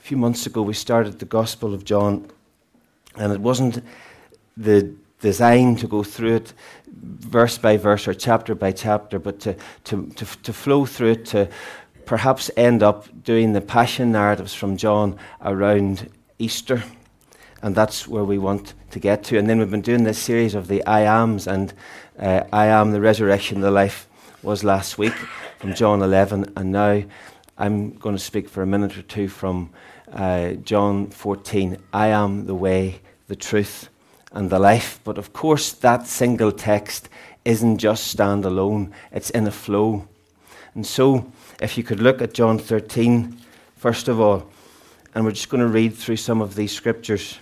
few months ago we started the Gospel of John, and it wasn't the design to go through it verse by verse or chapter by chapter, but to flow through it, to perhaps end up doing the passion narratives from John around Easter. And that's where we want to get to. And then we've been doing this series of the I Ams, and I am the resurrection, the life was last week from John 11. And now I'm going to speak for a minute or two from John 14. I am the way, the truth, and the life. But of course, that single text isn't just standalone, it's in a flow. And so, if you could look at John 13, first of all, and we're just going to read through some of these scriptures.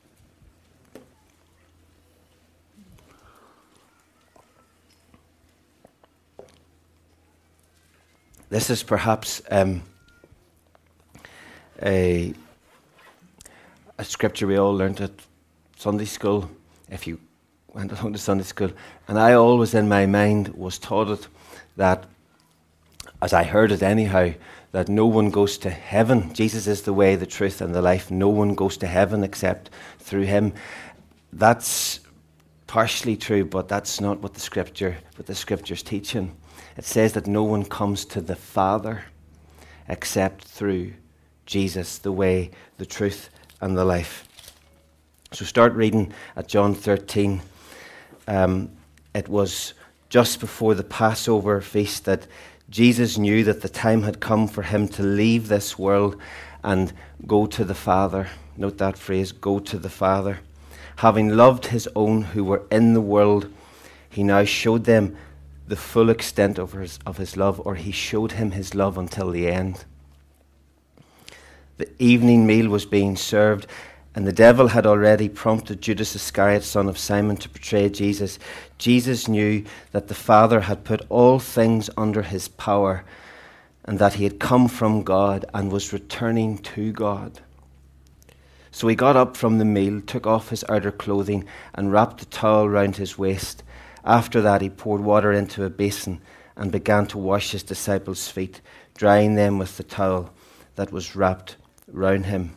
This is perhaps a scripture we all learned at Sunday school, if you went along to Sunday school. And I always in my mind was taught it that, as I heard it anyhow, that no one goes to heaven. Jesus is the way, the truth, and the life. No one goes to heaven except through him. That's partially true, but that's not what the scripture's teaching. It says that no one comes to the Father except through Jesus, the way, the truth, and the life. So start reading at John 13. It was just before the Passover feast that Jesus knew that the time had come for him to leave this world and go to the Father. Note that phrase, go to the Father. Having loved his own who were in the world, he now showed them the full extent of his love, or he showed him his love until the end. The evening meal was being served, and the devil had already prompted Judas Iscariot, son of Simon, to betray Jesus. Jesus knew that the Father had put all things under his power, and that he had come from God and was returning to God. So he got up from the meal, took off his outer clothing, and wrapped a towel round his waist. After that, he poured water into a basin and began to wash his disciples' feet, drying them with the towel that was wrapped round him.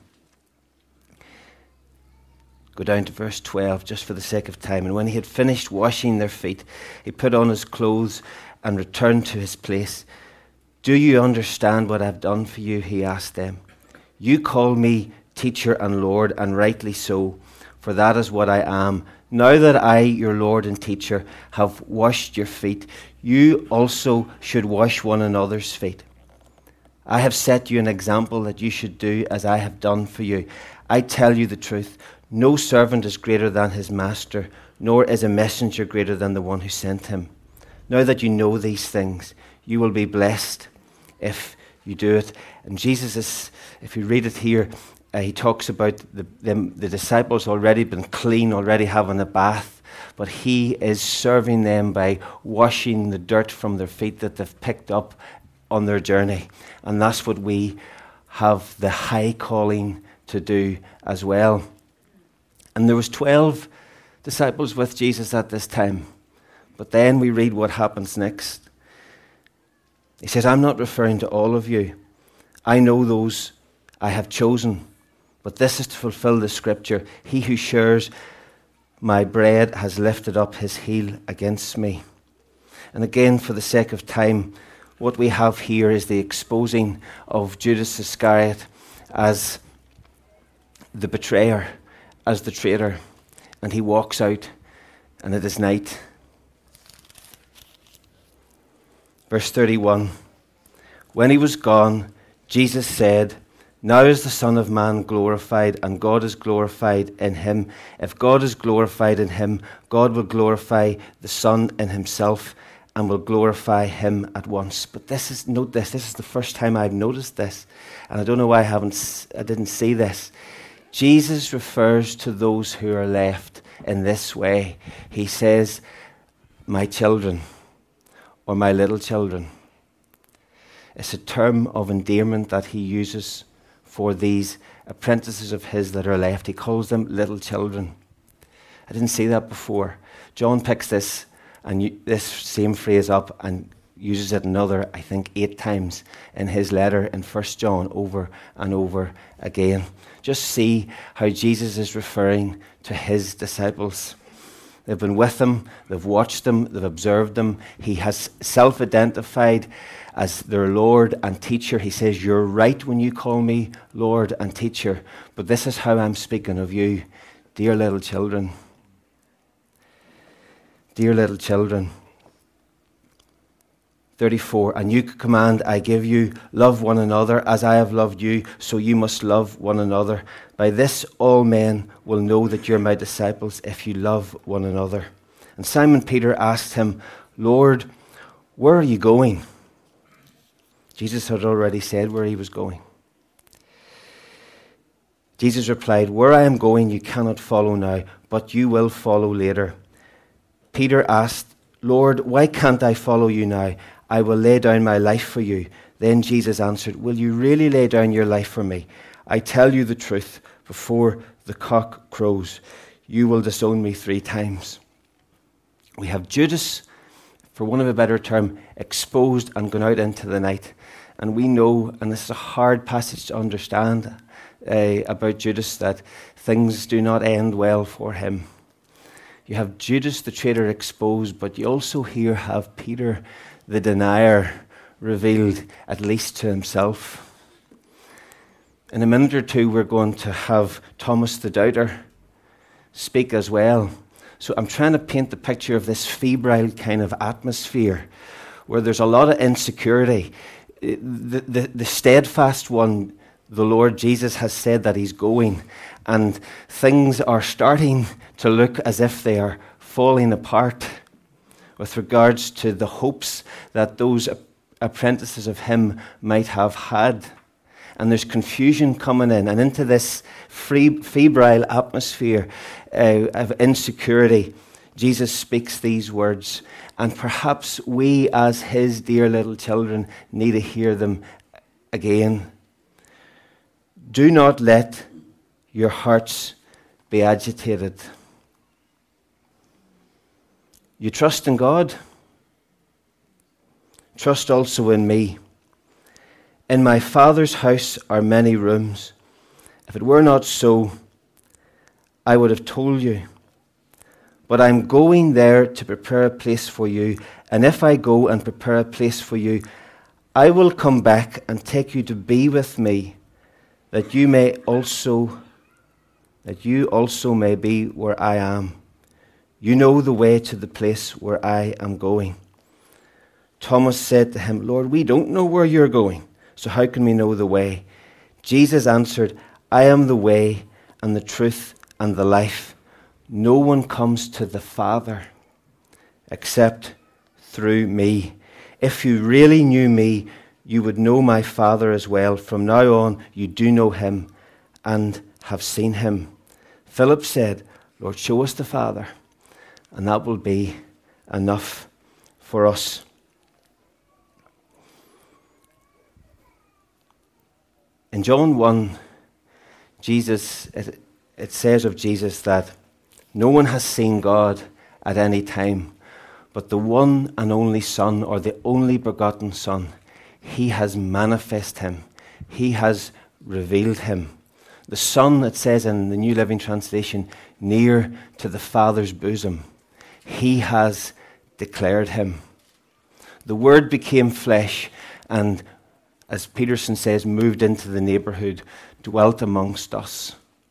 Go down to verse 12, just for the sake of time. And when he had finished washing their feet, he put on his clothes and returned to his place. Do you understand what I've done for you? He asked them. You call me teacher and Lord, and rightly so, for that is what I am. Now that I, your Lord and teacher, have washed your feet, you also should wash one another's feet. I have set you an example that you should do as I have done for you. I tell you the truth, no servant is greater than his master, nor is a messenger greater than the one who sent him. Now that you know these things, you will be blessed if you do it. And Jesus is, if you read it here, he talks about the disciples already been clean, already having a bath, but he is serving them by washing the dirt from their feet that they've picked up on their journey. And that's what we have the high calling to do as well. And there was 12 disciples with Jesus at this time. But then we read what happens next. He says, I'm not referring to all of you. I know those I have chosen. But this is to fulfill the scripture. He who shares my bread has lifted up his heel against me. And again, for the sake of time, what we have here is the exposing of Judas Iscariot as the betrayer, as the traitor. And he walks out, and it is night. Verse 31. When he was gone, Jesus said, now is the Son of Man glorified, and God is glorified in him. If God is glorified in him, God will glorify the Son in himself, and will glorify him at once. But note this is the first time I've noticed this, and I don't know why I didn't see this. Jesus refers to those who are left in this way. He says, my children, or my little children. It's a term of endearment that he uses for these apprentices of his that are left. He calls them little children. I didn't see that before. John picks this same phrase up and uses it another, I think, 8 times in his letter in 1 John over and over again. Just see how Jesus is referring to his disciples. They've been with him, they've watched him, they've observed him. He has self-identified as their Lord and teacher. He says, you're right when you call me Lord and teacher, but this is how I'm speaking of you, dear little children. Dear little children. 34, a new command I give you, love one another as I have loved you, so you must love one another. By this all men will know that you're my disciples if you love one another. And Simon Peter asked him, Lord, where are you going? Jesus had already said where he was going. Jesus replied, where I am going you cannot follow now, but you will follow later. Peter asked, Lord, why can't I follow you now? I will lay down my life for you. Then Jesus answered, will you really lay down your life for me? I tell you the truth, before the cock crows, you will disown me 3 times. We have Judas, for want of a better term, exposed and gone out into the night. And we know, and this is a hard passage to understand about Judas, that things do not end well for him. You have Judas the traitor exposed, but you also here have Peter the denier revealed, at least to himself. In a minute or two, we're going to have Thomas the doubter speak as well. So I'm trying to paint the picture of this febrile kind of atmosphere where there's a lot of insecurity. The steadfast one, the Lord Jesus, has said that he's going, and things are starting to look as if they are falling apart with regards to the hopes that those apprentices of him might have had. And there's confusion coming in, and into this febrile atmosphere of insecurity, Jesus speaks these words, and perhaps we as his dear little children need to hear them again. Do not let your hearts be agitated. You trust in God? Trust also in me. In my Father's house are many rooms. If it were not so, I would have told you. But I'm going there to prepare a place for you. And if I go and prepare a place for you, I will come back and take you to be with me, that you also may be where I am. You know the way to the place where I am going. Thomas said to him, Lord, we don't know where you're going, so how can we know the way? Jesus answered, I am the way and the truth and the life. No one comes to the Father except through me. If you really knew me, you would know my Father as well. From now on, you do know him and have seen him. Philip said, Lord, show us the Father, and that will be enough for us. In John 1, it says of Jesus that no one has seen God at any time, but the one and only Son, or the only begotten Son, he has manifested him. He has revealed him. The Son, it says in the New Living Translation, near to the Father's bosom. He has declared him. The Word became flesh and, as Peterson says, moved into the neighborhood, dwelt amongst us.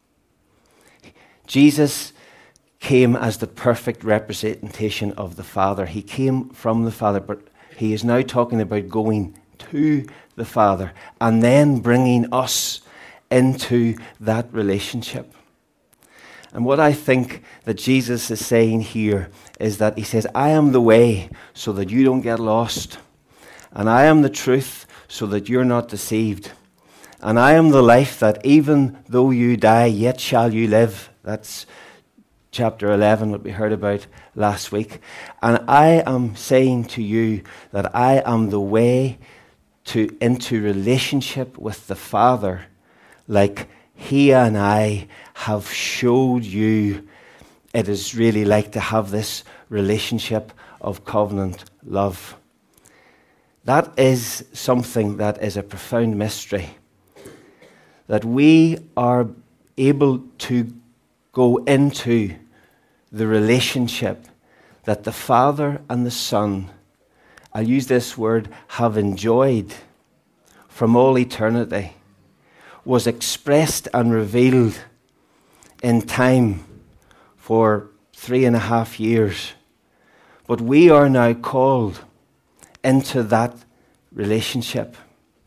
Jesus came as the perfect representation of the Father. He came from the Father, but he is now talking about going to the Father and then bringing us into that relationship. And what I think that Jesus is saying here is that he says, I am the way so that you don't get lost. And I am the truth so that you're not deceived. And I am the life that even though you die, yet shall you live. That's chapter 11, what we heard about last week. And I am saying to you that I am the way into relationship with the Father, like he and I have showed you it is really like to have this relationship of covenant love. That is something that is a profound mystery. That we are able to go into the relationship that the Father and the Son, I'll use this word, have enjoyed from all eternity, was expressed and revealed in time for 3.5 years. But we are now called into that relationship.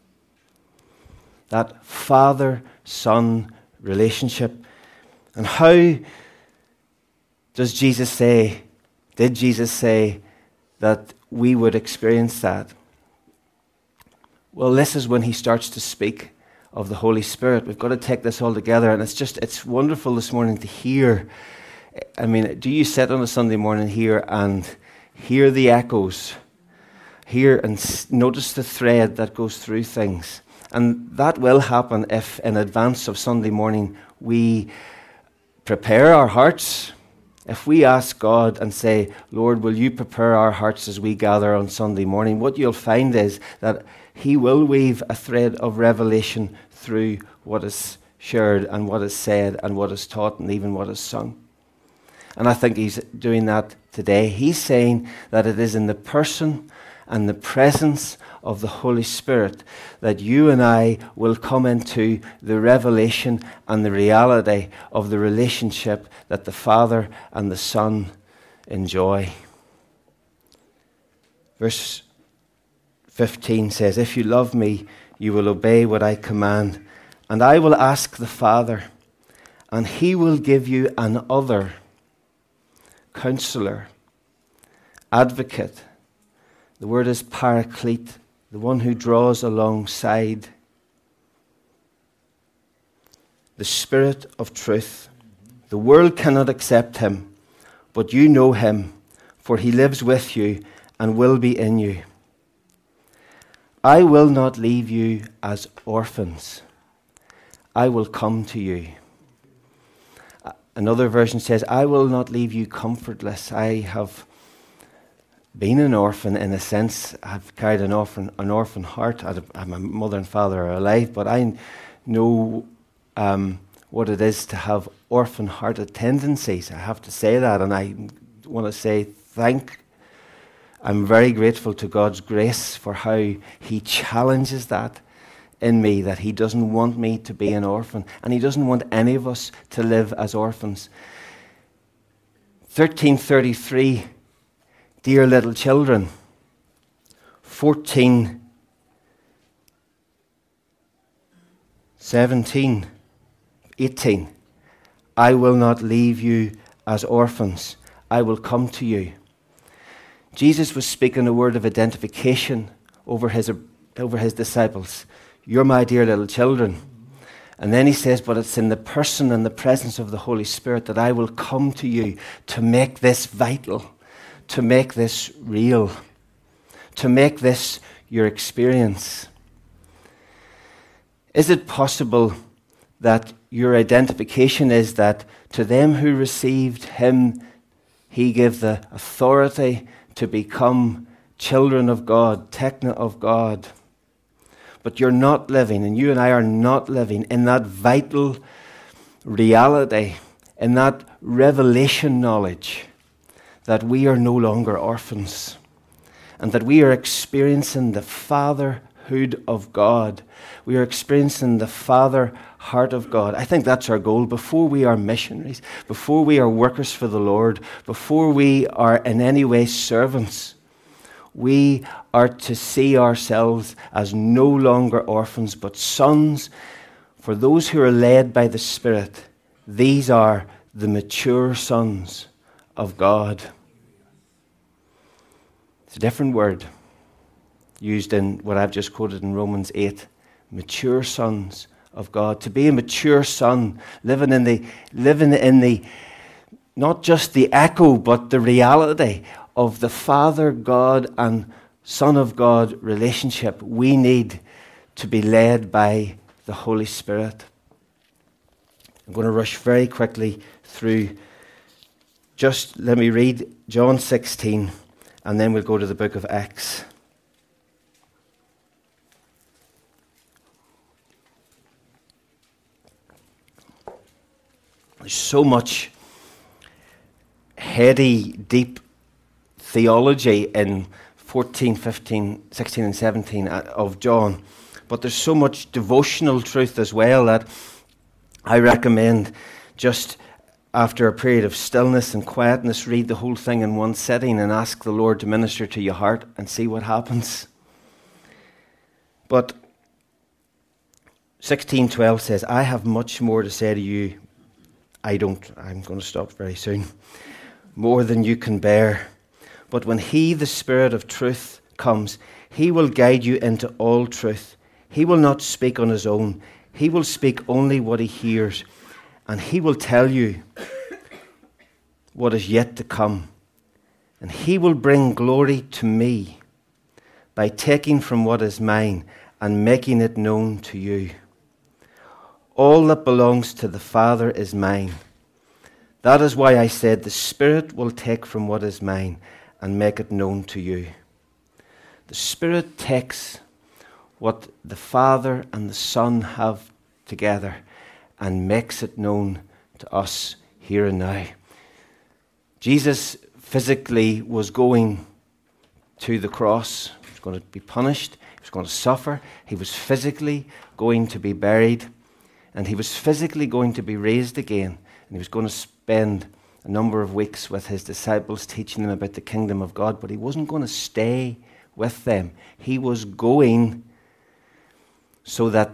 That Father-Son relationship. And how did Jesus say that we would experience that? Well, this is when he starts to speak of the Holy Spirit. We've got to take this all together, and it's wonderful this morning to hear. I mean, do you sit on a Sunday morning here and hear the echoes? Hear and notice the thread that goes through things? And that will happen if in advance of Sunday morning we prepare our hearts. If we ask God and say, Lord, will you prepare our hearts as we gather on Sunday morning, what you'll find is that he will weave a thread of revelation through what is shared and what is said and what is taught and even what is sung. And I think he's doing that today. He's saying that it is in the person and the presence of the Holy Spirit that you and I will come into the revelation and the reality of the relationship that the Father and the Son enjoy. Verse 15 says, if you love me, you will obey what I command, and I will ask the Father, and he will give you another Counselor, Advocate. The word is Paraclete, the one who draws alongside. The Spirit of truth. The world cannot accept him, but you know him, for he lives with you and will be in you. I will not leave you as orphans. I will come to you. Another version says, I will not leave you comfortless. I have been an orphan in a sense. I've carried an orphan heart. My mother and father are alive, but I know what it is to have orphan-hearted tendencies. I have to say that, and I want to say I'm very grateful to God's grace for how he challenges that in me, that he doesn't want me to be an orphan, and he doesn't want any of us to live as orphans. 13:33, dear little children. 14:17, 18, I will not leave you as orphans. I will come to you. Jesus was speaking a word of identification over his disciples. You're my dear little children. And then he says, but it's in the person and the presence of the Holy Spirit that I will come to you to make this vital, to make this real, to make this your experience. Is it possible that your identification is that to them who received him, he gave the authority to become children of God, techna of God? But you're not living, and you and I are not living in that vital reality, in that revelation knowledge that we are no longer orphans and that we are experiencing the fatherhood of God. We are experiencing the father heart of God. I think that's our goal before we are missionaries, before we are workers for the Lord, before we are in any way servants. We are to see ourselves as no longer orphans, but sons. For those who are led by the Spirit, these are the mature sons of God. It's a different word used in what I've just quoted in Romans 8. Mature sons of God. To be a mature son, living in the not just the echo, but the reality of the Father God and Son of God relationship, we need to be led by the Holy Spirit. I'm going to rush very quickly through. Just let me read John 16, and then we'll go to the book of Acts. There's so much heady, deep theology in 14, 15, 16 and 17 of John. But there's so much devotional truth as well that I recommend just after a period of stillness and quietness, read the whole thing in one sitting and ask the Lord to minister to your heart and see what happens. But 16:12 says, I have much more to say to you. I'm going to stop very soon. More than you can bear. But when he, the Spirit of truth, comes, he will guide you into all truth. He will not speak on his own. He will speak only what he hears. And he will tell you what is yet to come. And he will bring glory to me by taking from what is mine and making it known to you. All that belongs to the Father is mine. That is why I said the Spirit will take from what is mine and make it known to you. The Spirit takes what the Father and the Son have together and makes it known to us here and now. Jesus physically was going to the cross. He was going to be punished. He was going to suffer. He was physically going to be buried. And he was physically going to be raised again. And he was going to spend a number of weeks with his disciples teaching them about the kingdom of God. But he wasn't going to stay with them. He was going so that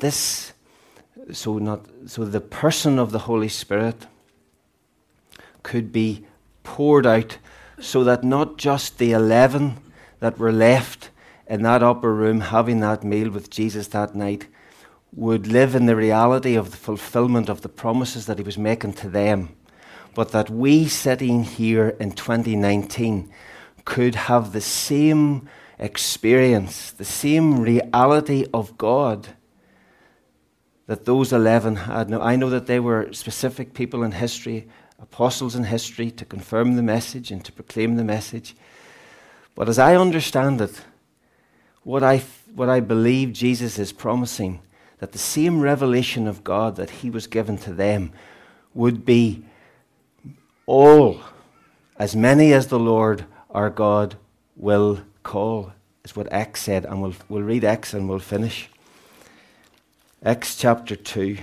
the person of the Holy Spirit could be poured out, so that not just the 11 that were left in that upper room having that meal with Jesus that night would live in the reality of the fulfillment of the promises that he was making to them, but that we sitting here in 2019 could have the same experience, the same reality of God that those 11 had. Now, I know that they were specific people in history, apostles in history, to confirm the message and to proclaim the message. But as I understand it, what I believe Jesus is promising, that the same revelation of God that he was given to them would be all, as many as the Lord our God will call, is what Acts said. And we'll read Acts and we'll finish. Acts chapter 2.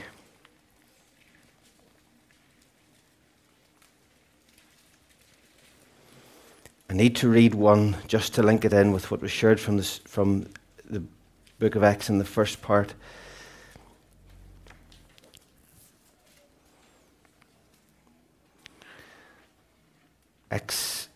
I need to read one just to link it in with what was shared from the book of Acts in the first part. Acts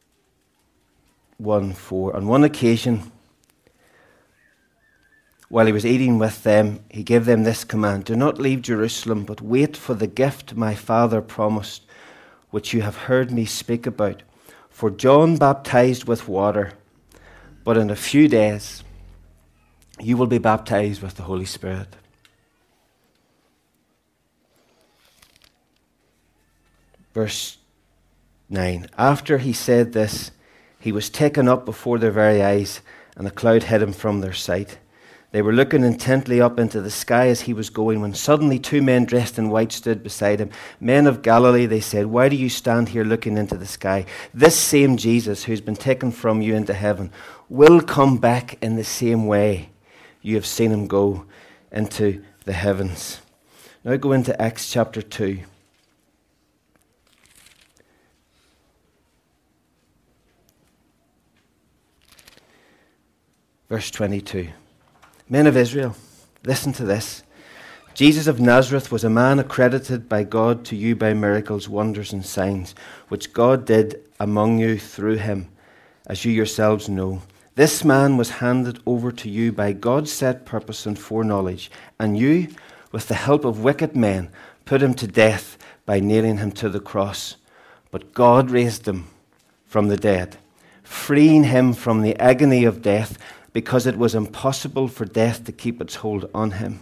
1:4. On one occasion, while he was eating with them, he gave them this command: do not leave Jerusalem, but wait for the gift my Father promised, which you have heard me speak about. For John baptized with water, but in a few days you will be baptized with the Holy Spirit. Verse 9. After he said this, he was taken up before their very eyes, and a cloud hid him from their sight. They were looking intently up into the sky as he was going, when suddenly 2 men dressed in white stood beside him. Men of Galilee, they said, why do you stand here looking into the sky? This same Jesus, who's been taken from you into heaven, will come back in the same way you have seen him go into the heavens. Now go into Acts chapter 2. Verse 22. Men of Israel, listen to this. Jesus of Nazareth was a man accredited by God to you by miracles, wonders, and signs, which God did among you through him, as you yourselves know. This man was handed over to you by God's set purpose and foreknowledge, and you, with the help of wicked men, put him to death by nailing him to the cross. But God raised him from the dead, freeing him from the agony of death, because it was impossible for death to keep its hold on him.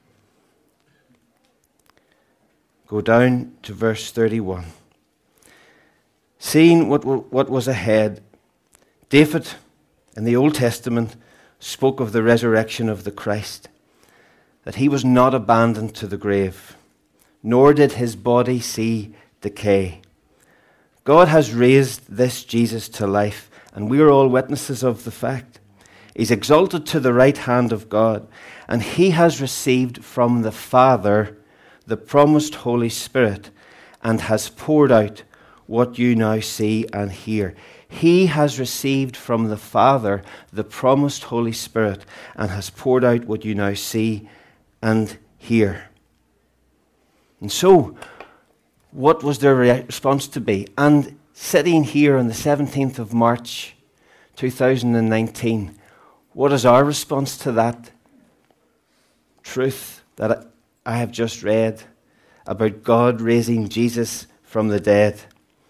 Go down to verse 31. Seeing what was ahead, David in the Old Testament spoke of the resurrection of the Christ, that he was not abandoned to the grave, nor did his body see decay. God has raised this Jesus to life, and we are all witnesses of the fact. He's exalted to the right hand of God, and he has received from the Father the promised Holy Spirit, and has poured out what you now see and hear. He has received from the Father the promised Holy Spirit, and has poured out what you now see and hear. And so, what was their response to be? And sitting here on the 17th of March, 2019, what is our response to that truth that I have just read about God raising Jesus from the dead?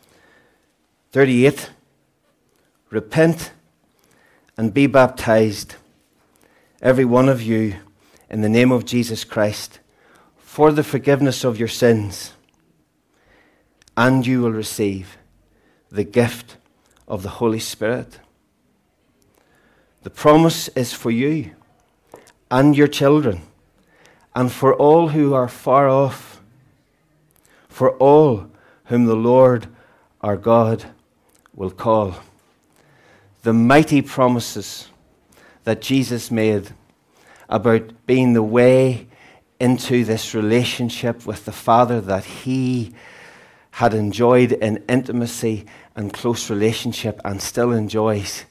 38. Repent and be baptized, every one of you, in the name of Jesus Christ, for the forgiveness of your sins, and you will receive the gift of the Holy Spirit. The promise is for you and your children, and for all who are far off, for all whom the Lord our God will call. The mighty promises that Jesus made about being the way into this relationship with the Father that he had enjoyed in intimacy and close relationship and still enjoys,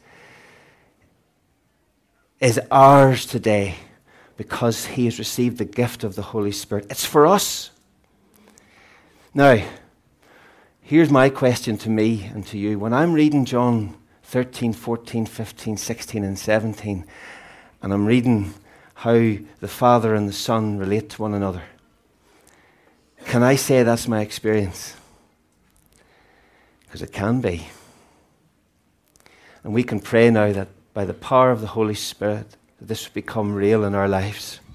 is ours today because he has received the gift of the Holy Spirit. It's for us. Now, here's my question to me and to you. When I'm reading John 13, 14, 15, 16, and 17, and I'm reading how the Father and the Son relate to one another, can I say that's my experience? Because it can be. And we can pray now that by the power of the Holy Spirit, that this would become real in our lives.